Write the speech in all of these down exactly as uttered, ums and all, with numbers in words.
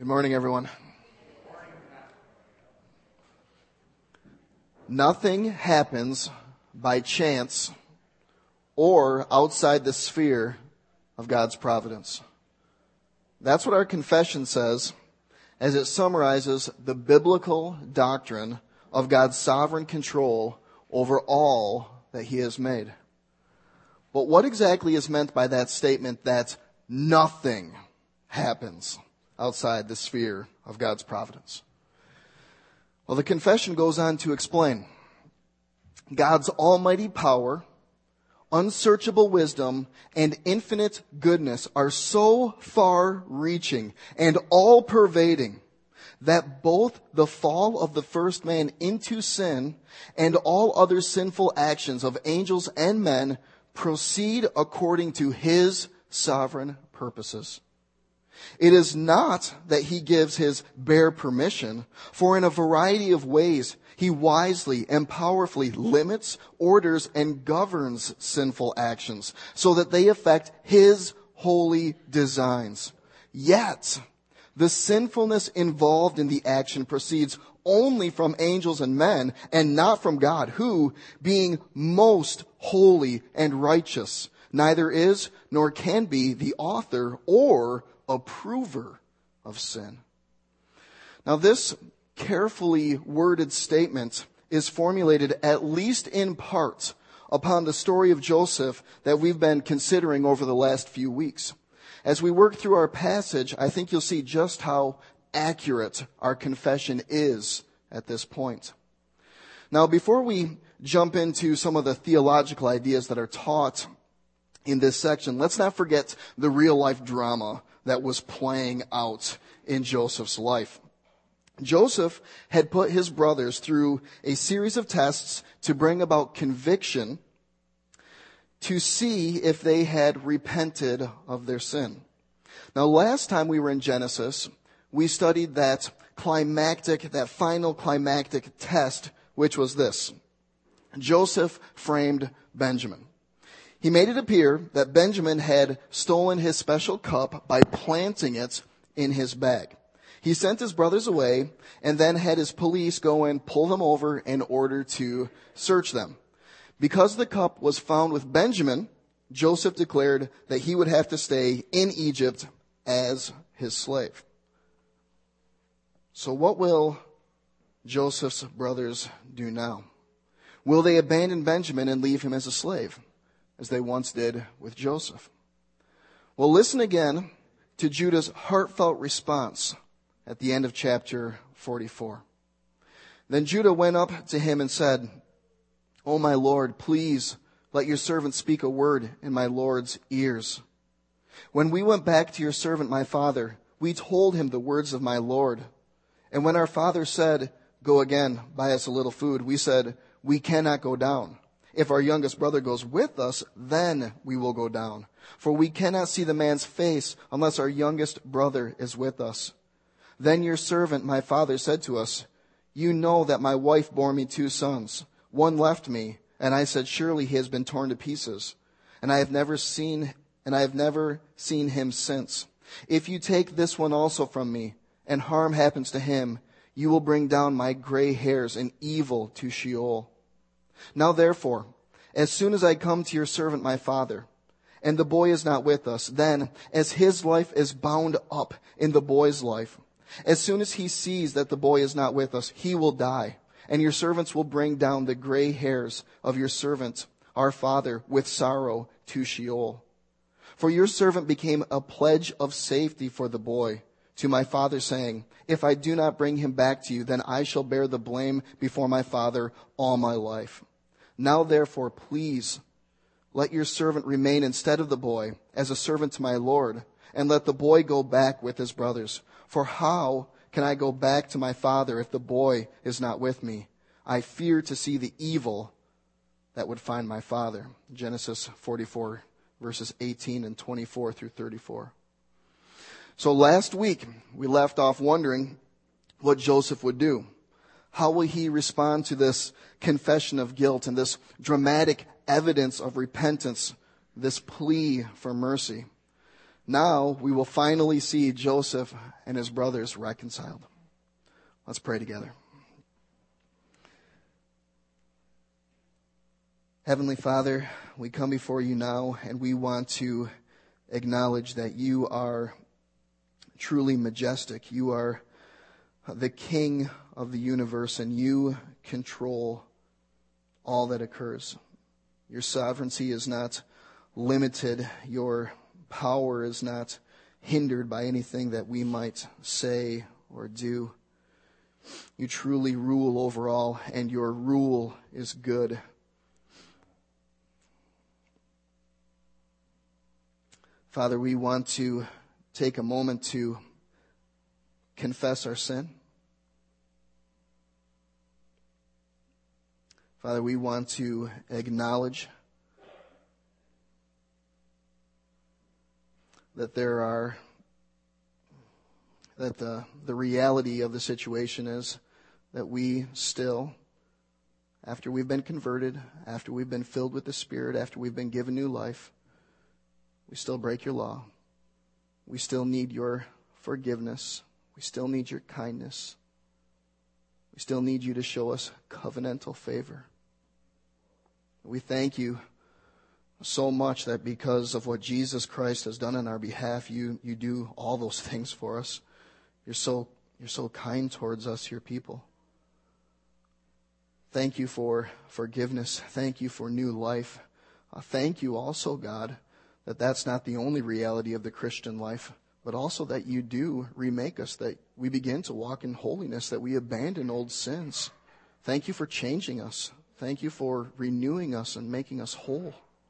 Good morning, everyone. Nothing happens by chance or outside the sphere of God's providence. That's what our confession says as it summarizes the biblical doctrine of God's sovereign control over all that He has made. But what exactly is meant by that statement that nothing happens outside the sphere of God's providence? Well, the confession goes on to explain God's almighty power, unsearchable wisdom, and infinite goodness are so far-reaching and all-pervading that both the fall of the first man into sin and all other sinful actions of angels and men proceed according to His sovereign purposes. It is not that He gives His bare permission, for in a variety of ways He wisely and powerfully limits, orders, and governs sinful actions so that they affect His holy designs. Yet, the sinfulness involved in the action proceeds only from angels and men and not from God, who, being most holy and righteous, neither is nor can be the author or approver of sin. Now, this carefully worded statement is formulated at least in part upon the story of Joseph that we've been considering over the last few weeks. As we work through our passage, I think you'll see just how accurate our confession is at this point. Now, before we jump into some of the theological ideas that are taught in this section, let's not forget the real-life drama that was playing out in Joseph's life. Joseph had put his brothers through a series of tests to bring about conviction to see if they had repented of their sin. Now, last time we were in Genesis, we studied that climactic, that final climactic test, which was this. Joseph framed Benjamin. He made it appear that Benjamin had stolen his special cup by planting it in his bag. He sent his brothers away and then had his police go and pull them over in order to search them. Because the cup was found with Benjamin, Joseph declared that he would have to stay in Egypt as his slave. So what will Joseph's brothers do now? Will they abandon Benjamin and leave him as a slave, as they once did with Joseph? Well, listen again to Judah's heartfelt response at the end of chapter forty-four. Then Judah went up to him and said, "O my Lord, please let your servant speak a word in my Lord's ears. When we went back to your servant my father, we told him the words of my Lord. And when our father said, 'Go again, buy us a little food,' we said, 'We cannot go down. If our youngest brother goes with us, then we will go down. For we cannot see the man's face unless our youngest brother is with us.' Then your servant, my father, said to us, 'You know that my wife bore me two sons. One left me, and I said, surely he has been torn to pieces. And I have never seen, and I have never seen him since. If you take this one also from me, and harm happens to him, you will bring down my gray hairs in evil to Sheol. Now therefore, as soon as I come to your servant my father, and the boy is not with us, then, as his life is bound up in the boy's life, as soon as he sees that the boy is not with us, he will die, and your servants will bring down the gray hairs of your servant, our father, with sorrow to Sheol. For your servant became a pledge of safety for the boy to my father, saying, if I do not bring him back to you, then I shall bear the blame before my father all my life. Now therefore, please, let your servant remain instead of the boy as a servant to my Lord, and let the boy go back with his brothers. For how can I go back to my father if the boy is not with me? I fear to see the evil that would find my father." Genesis forty-four, verses eighteen and twenty-four through thirty-four. So last week, we left off wondering what Joseph would do. How will he respond to this confession of guilt and this dramatic evidence of repentance, this plea for mercy? Now we will finally see Joseph and his brothers reconciled. Let's pray together. Heavenly Father, we come before you now, and we want to acknowledge that you are truly majestic. You are the King of the universe, and you control all that occurs. Your sovereignty is not limited. Your power is not hindered by anything that we might say or do. You truly rule over all, and your rule is good. Father, we want to take a moment to confess our sin. Father, we want to acknowledge that there are, that the, the reality of the situation is that we still, after we've been converted, after we've been filled with the Spirit, after we've been given new life, we still break your law. We still need your forgiveness. We still need your kindness. We still need you to show us covenantal favor. We thank you so much that because of what Jesus Christ has done on our behalf, you, you do all those things for us. You're so, you're so kind towards us, your people. Thank you for forgiveness. Thank you for new life. Uh, thank you also, God, that that's not the only reality of the Christian life, but also that you do remake us, that we begin to walk in holiness, that we abandon old sins. Thank you for changing us. Thank you for renewing us and making us whole.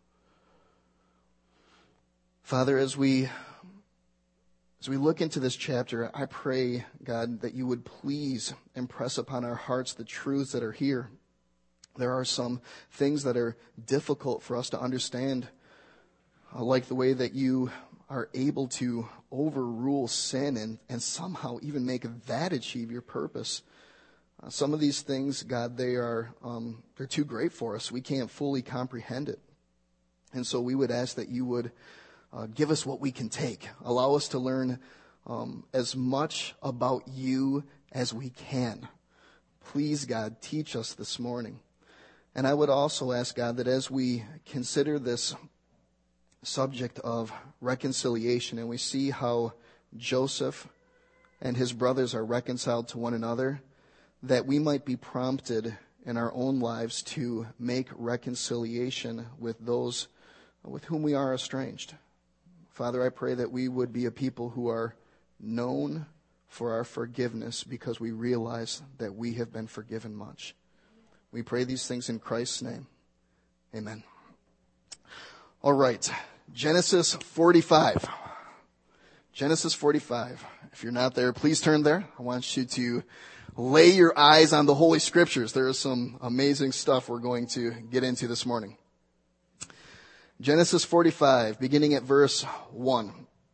Father, as we as we look into this chapter, I pray, God, that you would please impress upon our hearts the truths that are here. There are some things that are difficult for us to understand, uh, like the way that you are able to overrule sin and, and somehow even make that achieve your purpose. Uh, some of these things, God, they are um, they're too great for us. We can't fully comprehend it. And so we would ask that you would Uh, give us what we can take. Allow us to learn um, as much about you as we can. Please, God, teach us this morning. And I would also ask, God, that as we consider this subject of reconciliation and we see how Joseph and his brothers are reconciled to one another, that we might be prompted in our own lives to make reconciliation with those with whom we are estranged. Father, I pray that we would be a people who are known for our forgiveness because we realize that we have been forgiven much. We pray these things in Christ's name. Amen. All right. Genesis forty-five. Genesis forty-five. If you're not there, please turn there. I want you to lay your eyes on the Holy Scriptures. There is some amazing stuff we're going to get into this morning. Genesis forty-five, beginning at verse one.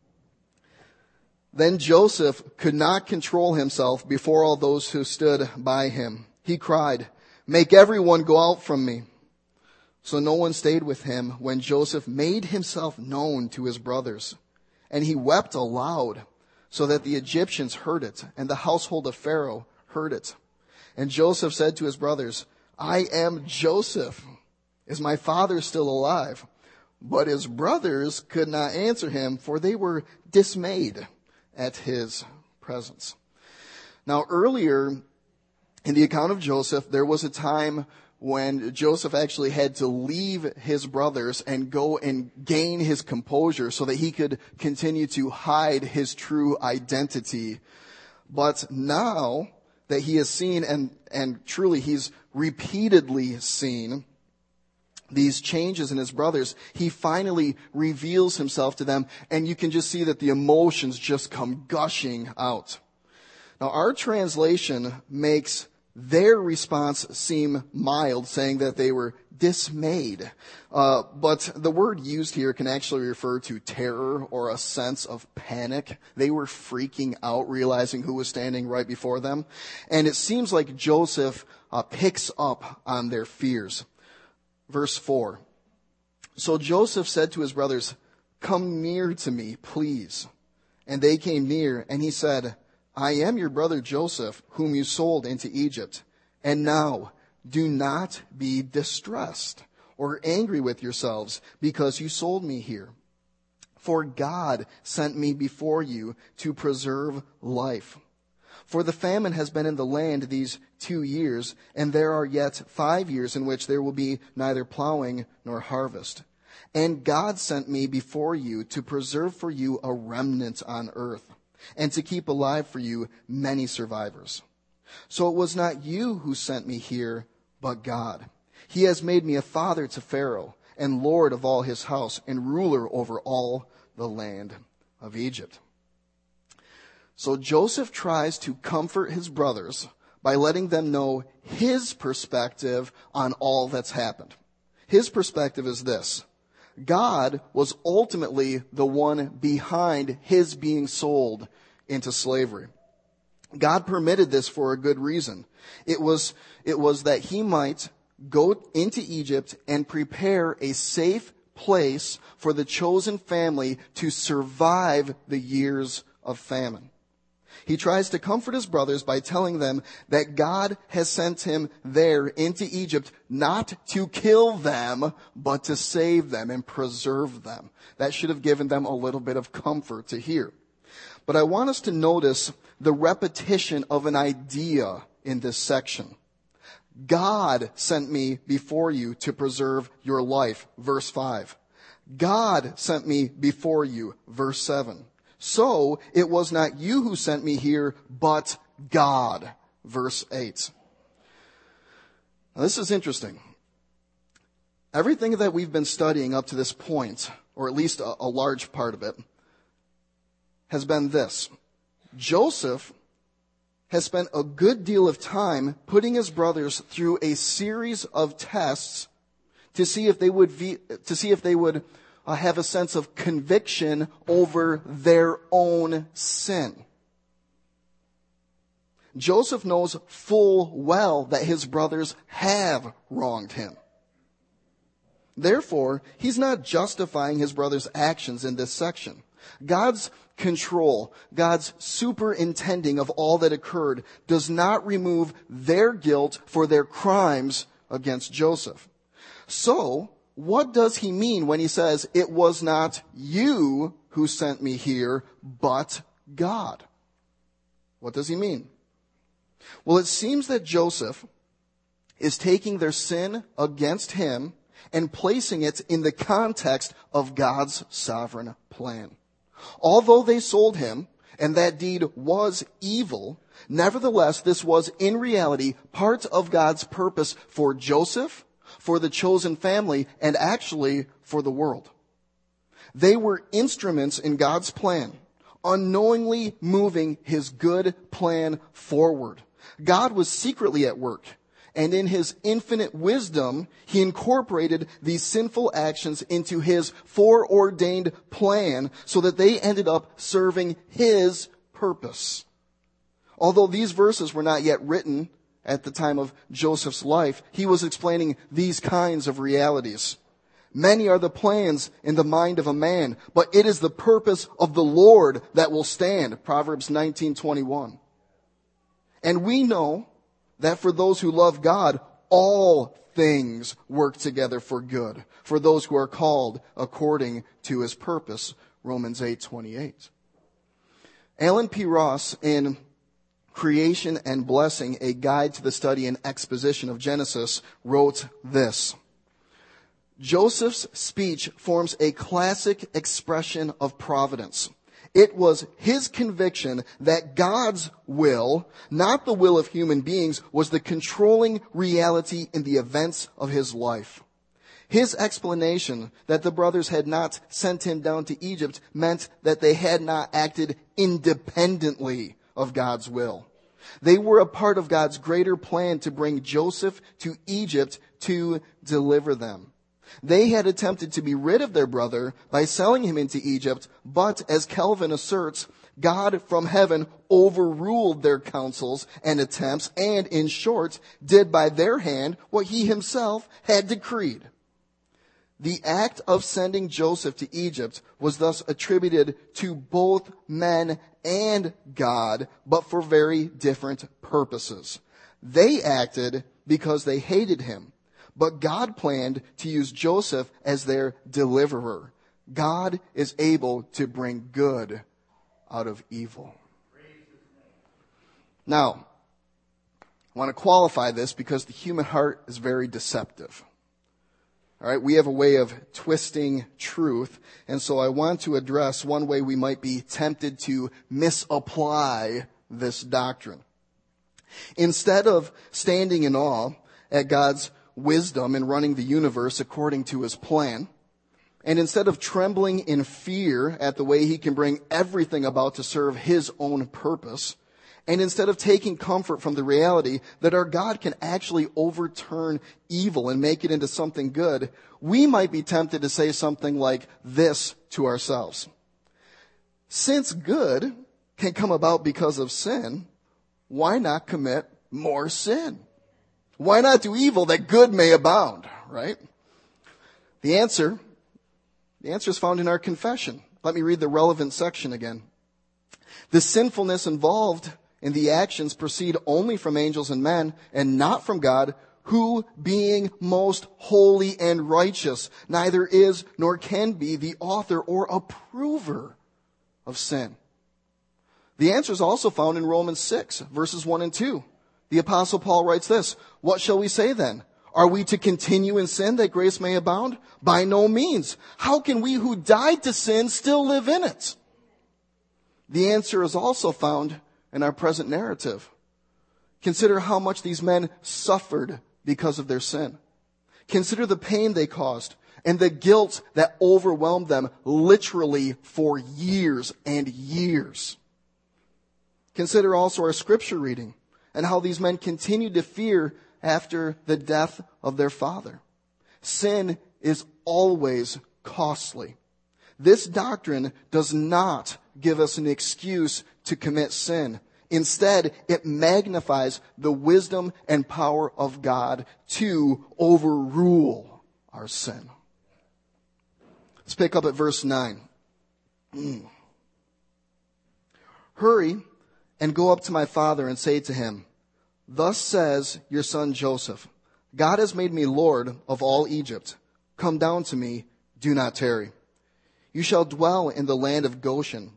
Then Joseph could not control himself before all those who stood by him. He cried, "Make everyone go out from me." So no one stayed with him when Joseph made himself known to his brothers. And he wept aloud so that the Egyptians heard it, and the household of Pharaoh heard it. And Joseph said to his brothers, "I am Joseph. Is my father still alive?" But his brothers could not answer him, for they were dismayed at his presence. Now, earlier in the account of Joseph, there was a time when Joseph actually had to leave his brothers and go and gain his composure so that he could continue to hide his true identity. But now that he has seen, and, and truly he's repeatedly seen, these changes in his brothers, he finally reveals himself to them, and you can just see that the emotions just come gushing out. Now, our translation makes their response seem mild, saying that they were dismayed. Uh, but the word used here can actually refer to terror or a sense of panic. They were freaking out, realizing who was standing right before them. And it seems like Joseph uh, picks up on their fears. Verse four. So Joseph said to his brothers, come near to me, please. And they came near, and he said, I am your brother Joseph, whom you sold into Egypt. And now, do not be distressed or angry with yourselves because you sold me here. For God sent me before you to preserve life. For the famine has been in the land these two years, and there are yet five years in which there will be neither plowing nor harvest. And God sent me before you to preserve for you a remnant on earth, and to keep alive for you many survivors. So it was not you who sent me here, but God. He has made me a father to Pharaoh, and Lord of all his house, and ruler over all the land of Egypt. So Joseph tries to comfort his brothers by letting them know his perspective on all that's happened. His perspective is this: God was ultimately the one behind his being sold into slavery. God permitted this for a good reason. It was, it was that he might go into Egypt and prepare a safe place for the chosen family to survive the years of famine. He tries to comfort his brothers by telling them that God has sent him there into Egypt not to kill them, but to save them and preserve them. That should have given them a little bit of comfort to hear. But I want us to notice the repetition of an idea in this section. God sent me before you to preserve your life, verse five. God sent me before you, verse seven. So it was not you who sent me here, but God, verse eight. Now, this is interesting. Everything that we've been studying up to this point, or at least a, a large part of it, has been this. Joseph has spent a good deal of time putting his brothers through a series of tests to see if they would be, to see if they would uh, have a sense of conviction over their own sin. Joseph knows full well that his brothers have wronged him. Therefore, he's not justifying his brothers' actions in this section. God's control, God's superintending of all that occurred does not remove their guilt for their crimes against Joseph. So, what does he mean when he says, it was not you who sent me here, but God? What does he mean? Well, it seems that Joseph is taking their sin against him and placing it in the context of God's sovereign plan. Although they sold him, and that deed was evil, nevertheless, this was in reality part of God's purpose for Joseph, for the chosen family, and actually for the world. They were instruments in God's plan, unknowingly moving his good plan forward. God was secretly at work, and in his infinite wisdom, he incorporated these sinful actions into his foreordained plan so that they ended up serving his purpose. Although these verses were not yet written at the time of Joseph's life, he was explaining these kinds of realities. Many are the plans in the mind of a man, but it is the purpose of the Lord that will stand. Proverbs nineteen twenty-one. And we know that for those who love God, all things work together for good, for those who are called according to his purpose. Romans eight twenty-eight. Alan P. Ross, in Creation and Blessing, a guide to the study and exposition of Genesis, wrote this: Joseph's speech forms a classic expression of providence. It was his conviction that God's will, not the will of human beings, was the controlling reality in the events of his life. His explanation that the brothers had not sent him down to Egypt meant that they had not acted independently of God's will. They were a part of God's greater plan to bring Joseph to Egypt to deliver them. They had attempted to be rid of their brother by selling him into Egypt, but as Calvin asserts, God from heaven overruled their counsels and attempts and, in short, did by their hand what he himself had decreed. The act of sending Joseph to Egypt was thus attributed to both men and God, but for very different purposes. They acted because they hated him, but God planned to use Joseph as their deliverer. God is able to bring good out of evil. Now, I want to qualify this because the human heart is very deceptive. All right, we have a way of twisting truth, and so I want to address one way we might be tempted to misapply this doctrine. Instead of standing in awe at God's wisdom in running the universe according to his plan, and instead of trembling in fear at the way he can bring everything about to serve his own purpose, and instead of taking comfort from the reality that our God can actually overturn evil and make it into something good, we might be tempted to say something like this to ourselves. Since good can come about because of sin, why not commit more sin? Why not do evil that good may abound, right? The answer, the answer is found in our confession. Let me read the relevant section again. The sinfulness involved in the actions proceed only from angels and men and not from God, who, being most holy and righteous, neither is nor can be the author or approver of sin. The answer is also found in Romans six, verses one and two. The Apostle Paul writes this, "What shall we say then? Are we to continue in sin that grace may abound? By no means. How can we who died to sin still live in it?" The answer is also found in our present narrative. Consider how much these men suffered because of their sin. Consider the pain they caused and the guilt that overwhelmed them literally for years and years. Consider also our scripture reading and how these men continued to fear after the death of their father. Sin is always costly. This doctrine does not give us an excuse to commit sin. Instead, it magnifies the wisdom and power of God to overrule our sin. Let's pick up at verse nine. Mm. Hurry and go up to my father and say to him, "Thus says your son Joseph, God has made me Lord of all Egypt. Come down to me, do not tarry. You shall dwell in the land of Goshen,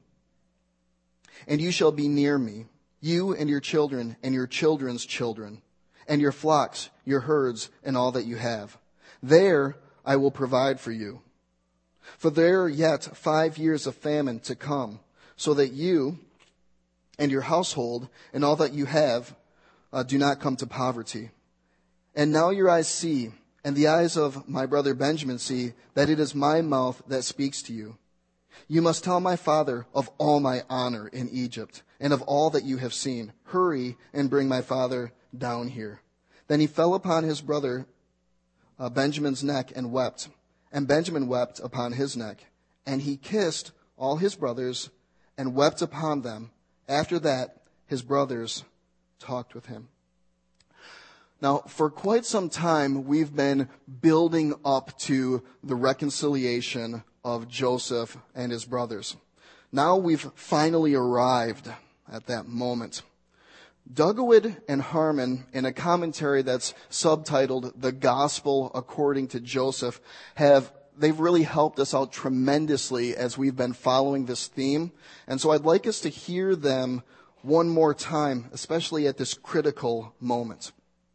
and you shall be near me, you and your children and your children's children, and your flocks, your herds, and all that you have. There I will provide for you. For there are yet five years of famine to come, so that you and your household and all that you have uh, do not come to poverty. And now your eyes see, and the eyes of my brother Benjamin see, that it is my mouth that speaks to you. You must tell my father of all my honor in Egypt, and of all that you have seen. Hurry and bring my father down here." Then he fell upon his brother uh, Benjamin's neck and wept. And Benjamin wept upon his neck. And he kissed all his brothers and wept upon them. After that, his brothers talked with him. Now, for quite some time, we've been building up to the reconciliation of Joseph and his brothers. Now we've finally arrived at that moment. Dugwood and Harmon, in a commentary that's subtitled "The Gospel According to Joseph," have they've really helped us out tremendously as we've been following this theme. And so I'd like us to hear them one more time, especially at this critical moment.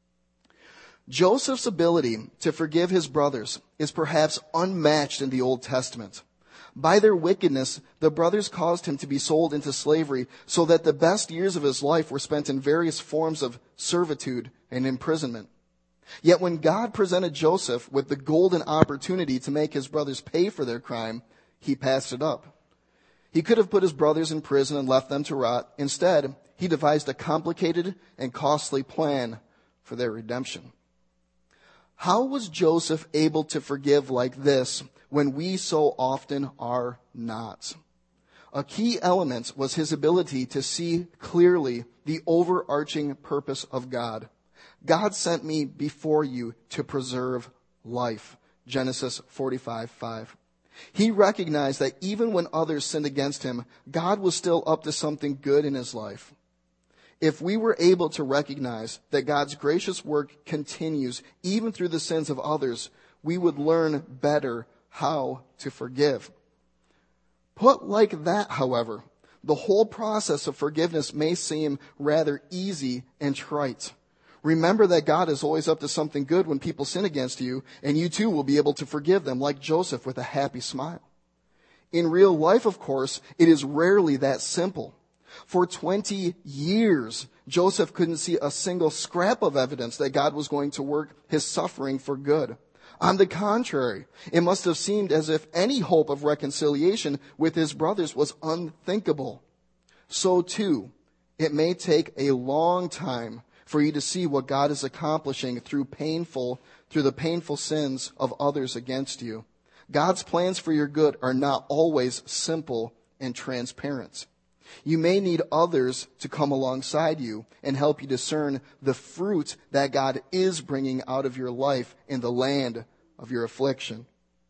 Joseph's ability to forgive his brothers is perhaps unmatched in the Old Testament. By their wickedness, the brothers caused him to be sold into slavery so that the best years of his life were spent in various forms of servitude and imprisonment. Yet when God presented Joseph with the golden opportunity to make his brothers pay for their crime, he passed it up. He could have put his brothers in prison and left them to rot. Instead, he devised a complicated and costly plan for their redemption. How was Joseph able to forgive like this when we so often are not? A key element was his ability to see clearly the overarching purpose of God. God sent me before you to preserve life. Genesis forty-five five. He recognized that even when others sinned against him, God was still up to something good in his life. If we were able to recognize that God's gracious work continues even through the sins of others, we would learn better how to forgive. Put like that, however, the whole process of forgiveness may seem rather easy and trite. Remember that God is always up to something good when people sin against you, and you too will be able to forgive them like Joseph with a happy smile. In real life, of course, it is rarely that simple. For twenty years, Joseph couldn't see a single scrap of evidence that God was going to work his suffering for good. On the contrary, it must have seemed as if any hope of reconciliation with his brothers was unthinkable. So too, it may take a long time for you to see what God is accomplishing through painful, through the painful sins of others against you. God's plans for your good are not always simple and transparent. You may need others to come alongside you and help you discern the fruit that God is bringing out of your life in the land of your affliction.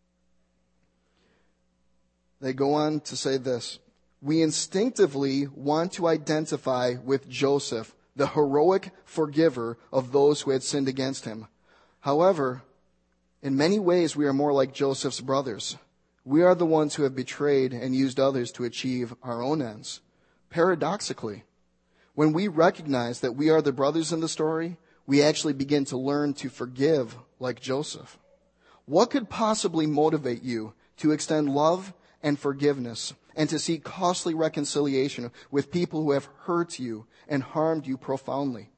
They go on to say this: we instinctively want to identify with Joseph, the heroic forgiver of those who had sinned against him. However, in many ways we are more like Joseph's brothers. We are the ones who have betrayed and used others to achieve our own ends. Paradoxically, when we recognize that we are the brothers in the story, we actually begin to learn to forgive like Joseph. What could possibly motivate you to extend love and forgiveness and to seek costly reconciliation with people who have hurt you and harmed you profoundly?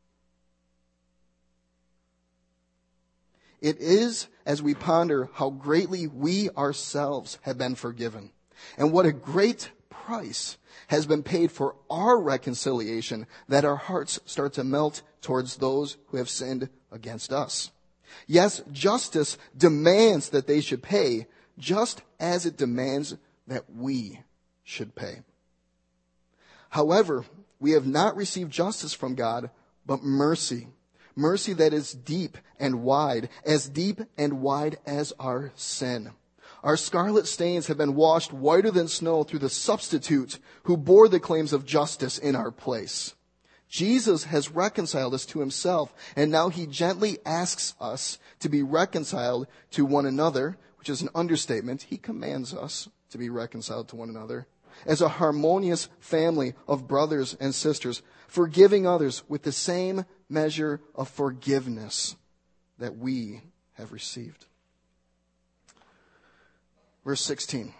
It is as we ponder how greatly we ourselves have been forgiven and what a great price has been paid for our reconciliation that our hearts start to melt towards those who have sinned against us. Yes, justice demands that they should pay, just as it demands that we should pay. However, we have not received justice from God, but mercy. Mercy that is deep and wide, as deep and wide as our sin. Our scarlet stains have been washed whiter than snow through the substitute who bore the claims of justice in our place. Jesus has reconciled us to himself, and now he gently asks us to be reconciled to one another, which is an understatement. He commands us to be reconciled to one another as a harmonious family of brothers and sisters, forgiving others with the same measure of forgiveness that we have received. Verse sixteen.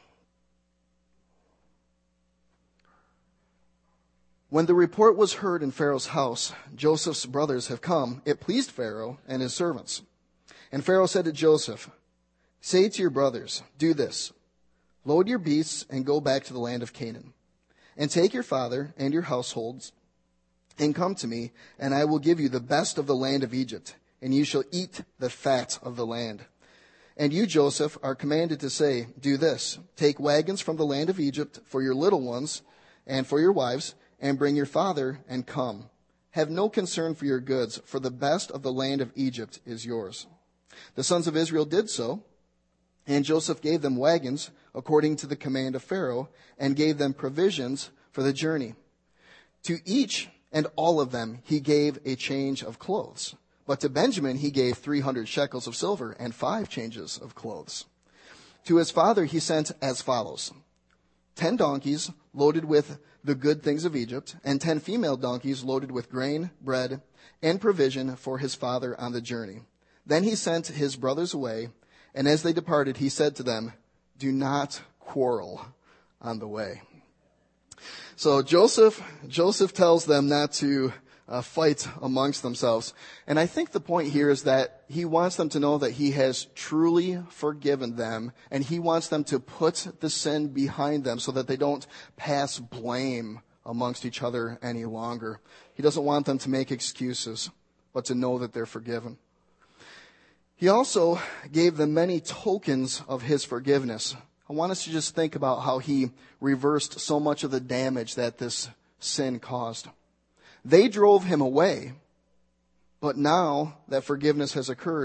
When the report was heard in Pharaoh's house, Joseph's brothers have come, it pleased Pharaoh and his servants. And Pharaoh said to Joseph, say to your brothers, do this, load your beasts and go back to the land of Canaan. And take your father and your households and come to me, and I will give you the best of the land of Egypt, and you shall eat the fat of the land. And you, Joseph, are commanded to say, do this, take wagons from the land of Egypt for your little ones and for your wives, and bring your father and come. Have no concern for your goods, for the best of the land of Egypt is yours. The sons of Israel did so, and Joseph gave them wagons according to the command of Pharaoh, and gave them provisions for the journey. To each and all of them he gave a change of clothes. But to Benjamin he gave three hundred shekels of silver and five changes of clothes. To his father he sent as follows: ten donkeys loaded with the good things of Egypt, and ten female donkeys loaded with grain, bread, and provision for his father on the journey. Then he sent his brothers away, and as they departed he said to them, do not quarrel on the way. So Joseph, Joseph tells them not to uh, fight amongst themselves. And I think the point here is that he wants them to know that he has truly forgiven them, and he wants them to put the sin behind them so that they don't pass blame amongst each other any longer. He doesn't want them to make excuses, but to know that they're forgiven. He also gave them many tokens of his forgiveness. I want us to just think about how he reversed so much of the damage that this sin caused. They drove him away, but now that forgiveness has occurred,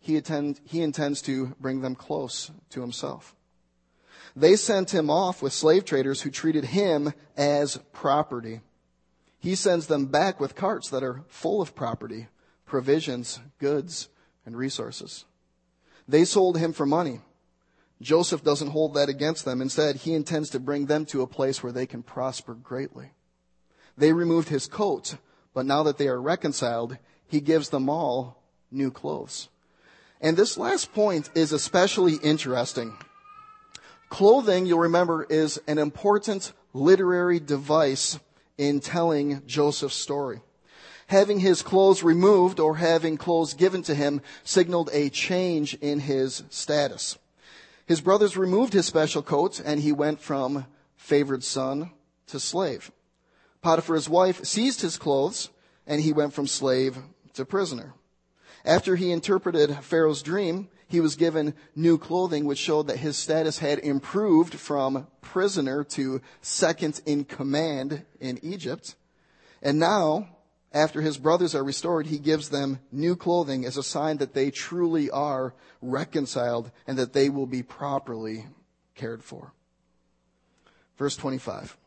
he, attend, he intends to bring them close to himself. They sent him off with slave traders who treated him as property. He sends them back with carts that are full of property, provisions, goods, and resources. They sold him for money. Joseph doesn't hold that against them. Instead, he intends to bring them to a place where they can prosper greatly. They removed his coat, but now that they are reconciled, he gives them all new clothes. And this last point is especially interesting. Clothing, you'll remember, is an important literary device in telling Joseph's story. Having his clothes removed or having clothes given to him signaled a change in his status. His brothers removed his special coat, and he went from favored son to slave. Potiphar's wife seized his clothes, and he went from slave to prisoner. After he interpreted Pharaoh's dream, he was given new clothing, which showed that his status had improved from prisoner to second in command in Egypt. And now, after his brothers are restored, he gives them new clothing as a sign that they truly are reconciled and that they will be properly cared for. Verse twenty-five.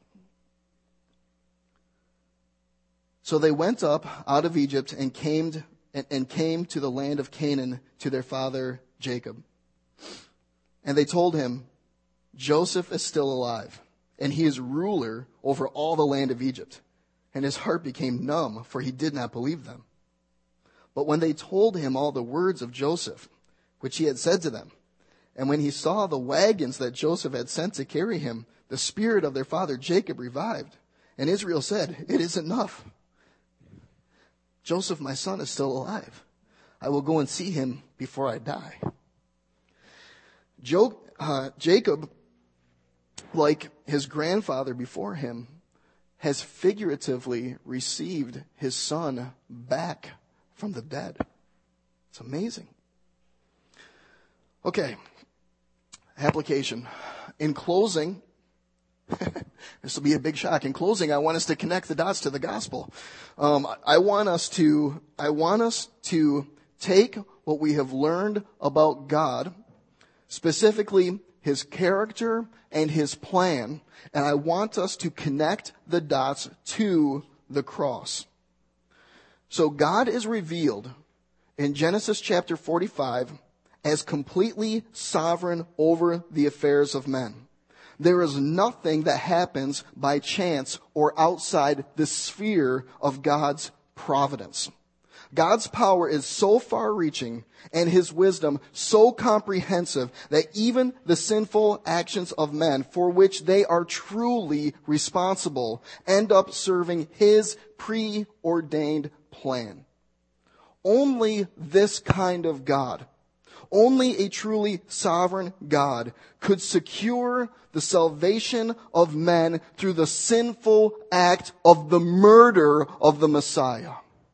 So they went up out of Egypt and came, and, and came to the land of Canaan to their father Jacob. And they told him, Joseph is still alive, and he is ruler over all the land of Egypt. And his heart became numb, for he did not believe them. But when they told him all the words of Joseph, which he had said to them, and when he saw the wagons that Joseph had sent to carry him, the spirit of their father Jacob revived. And Israel said, it is enough. Joseph, my son, is still alive. I will go and see him before I die. Jo- uh, Jacob, like his grandfather before him, has figuratively received his son back from the dead. It's amazing. Okay, application. In closing, this will be a big shock. In closing, I want us to connect the dots to the gospel. Um, I want us to, I want us to take what we have learned about God, specifically his character and his plan, and I want us to connect the dots to the cross. So God is revealed in Genesis chapter forty-five as completely sovereign over the affairs of men. There is nothing that happens by chance or outside the sphere of God's providence. God's power is so far-reaching and his wisdom so comprehensive that even the sinful actions of men for which they are truly responsible end up serving his preordained plan. Only this kind of God, only a truly sovereign God could secure the salvation of men through the sinful act of the murder of the Messiah.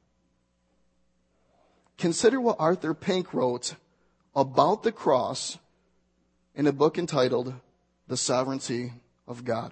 Consider what Arthur Pink wrote about the cross in a book entitled The Sovereignty of God.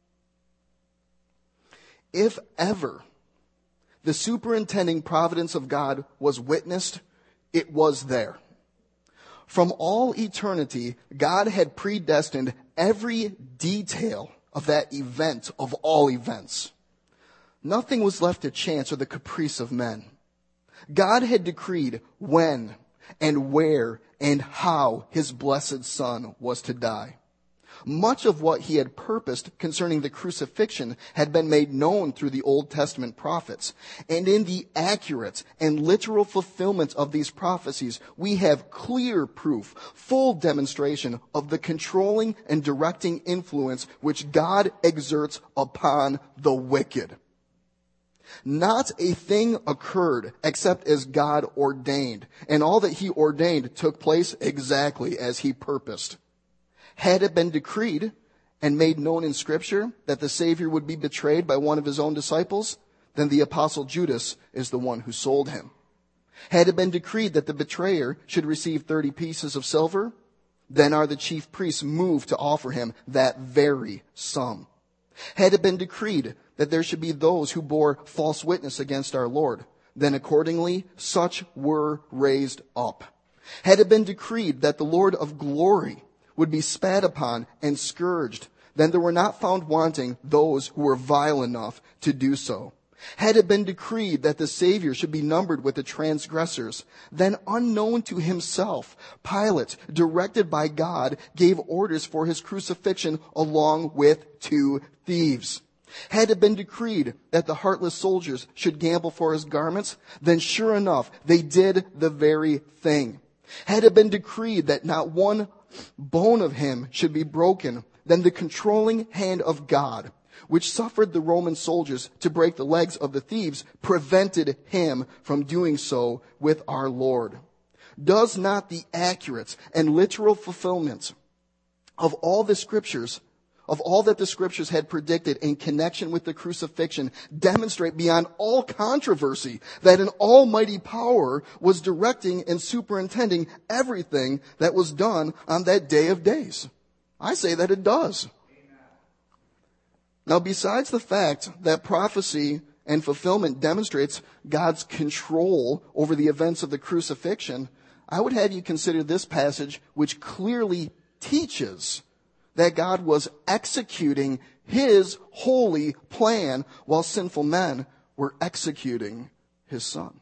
If ever the superintending providence of God was witnessed, it was there. From all eternity, God had predestined every detail of that event of all events. Nothing was left to chance or the caprice of men. God had decreed when and where and how his blessed Son was to die. Much of what he had purposed concerning the crucifixion had been made known through the Old Testament prophets. And in the accurate and literal fulfillment of these prophecies, we have clear proof, full demonstration of the controlling and directing influence which God exerts upon the wicked. Not a thing occurred except as God ordained, and all that he ordained took place exactly as he purposed. Had it been decreed and made known in Scripture that the Savior would be betrayed by one of his own disciples, then the apostle Judas is the one who sold him. Had it been decreed that the betrayer should receive thirty pieces of silver, then are the chief priests moved to offer him that very sum. Had it been decreed that there should be those who bore false witness against our Lord, then accordingly such were raised up. Had it been decreed that the Lord of glory would be spat upon and scourged, then there were not found wanting those who were vile enough to do so. Had it been decreed that the Savior should be numbered with the transgressors, then unknown to himself, Pilate, directed by God, gave orders for his crucifixion along with two thieves. Had it been decreed that the heartless soldiers should gamble for his garments, then sure enough, they did the very thing. Had it been decreed that not one bone of him should be broken, then the controlling hand of God, which suffered the Roman soldiers to break the legs of the thieves, prevented him from doing so with our Lord. Does not the accurate and literal fulfillment of all the scriptures, of all that the scriptures had predicted in connection with the crucifixion, demonstrate beyond all controversy that an almighty power was directing and superintending everything that was done on that day of days? I say that it does. Now, besides the fact that prophecy and fulfillment demonstrates God's control over the events of the crucifixion, I would have you consider this passage, which clearly teaches that God was executing his holy plan while sinful men were executing his Son.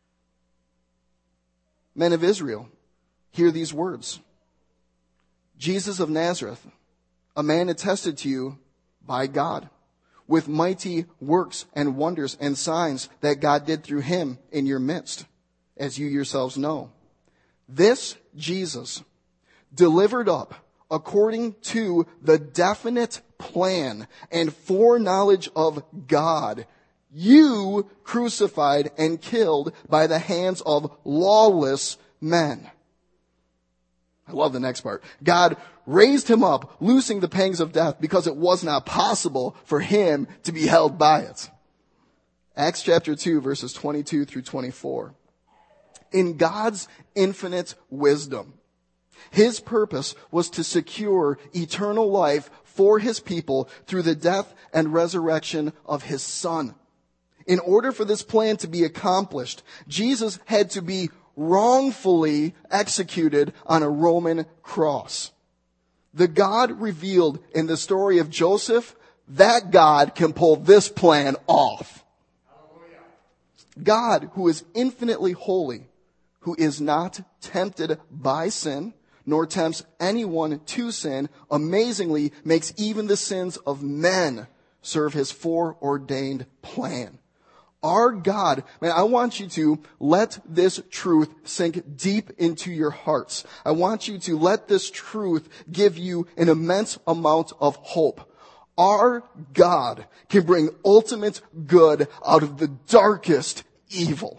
Men of Israel, hear these words. Jesus of Nazareth, a man attested to you by God, with mighty works and wonders and signs that God did through him in your midst, as you yourselves know. This Jesus, delivered up according to the definite plan and foreknowledge of God, you crucified and killed by the hands of lawless men. I love the next part. God raised him up, loosing the pangs of death, because it was not possible for him to be held by it. Acts chapter two, verses twenty-two through twenty-four. In God's infinite wisdom, his purpose was to secure eternal life for his people through the death and resurrection of his Son. In order for this plan to be accomplished, Jesus had to be wrongfully executed on a Roman cross. The God revealed in the story of Joseph, that God can pull this plan off. Hallelujah. God, who is infinitely holy, who is not tempted by sin, nor tempts anyone to sin, amazingly makes even the sins of men serve his foreordained plan. Our God, man, I want you to let this truth sink deep into your hearts. I want you to let this truth give you an immense amount of hope. Our God can bring ultimate good out of the darkest evil.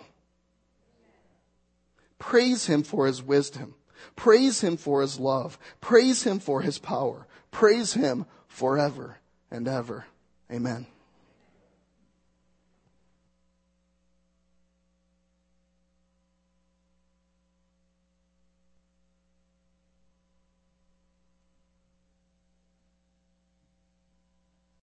Praise him for his wisdom. Praise him for his love. Praise him for his power. Praise him forever and ever. Amen.